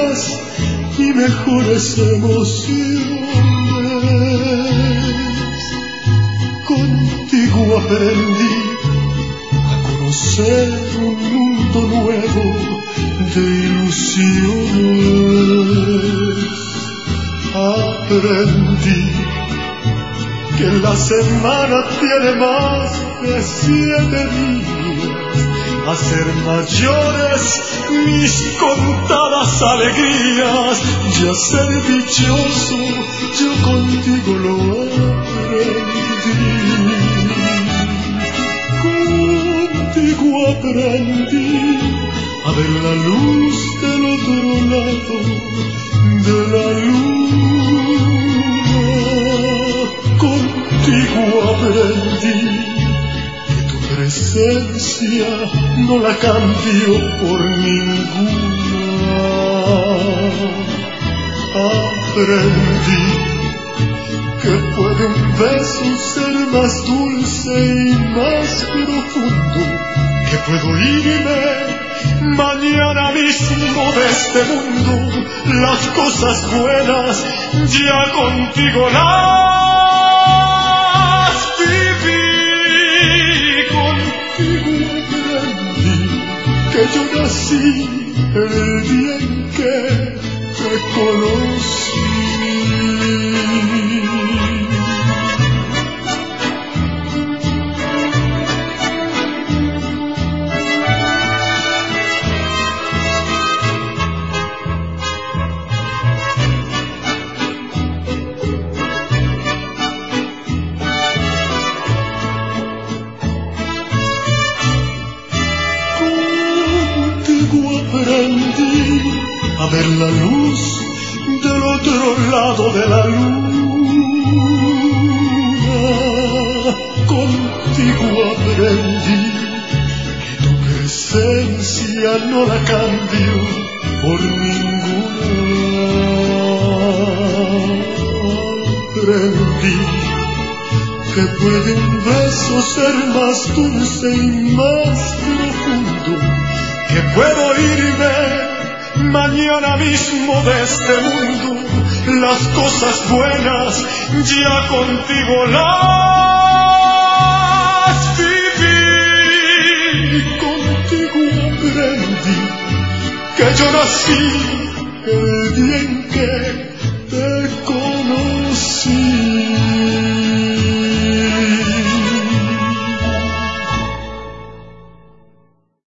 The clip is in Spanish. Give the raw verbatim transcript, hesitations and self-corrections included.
nuevas y mejores emociones. Contigo aprendí a conocer un mundo nuevo de ilusiones. Aprendí que la semana tiene más de siete días, a ser mayores mis contadas alegrías y a ser dichoso yo contigo lo aprendí. Contigo aprendí a ver la luz del otro lado de la luna. Contigo aprendí que tu presencia no la cambio por ninguna. Aprendí que puede un beso ser más dulce y más profundo, que puedo irme mañana mismo de este mundo. Las cosas buenas ya contigo las viví. Contigo aprendí que yo nací el día en que te conocí. Aprendí a ver la luz del otro lado de la luna. Contigo aprendí que tu presencia no la cambio por ninguna. Aprendí que puede un beso ser más dulce y más profundo, que puedo irme mañana mismo de este mundo. Las cosas buenas ya contigo las viví. Contigo aprendí que yo nací el día en que te conocí.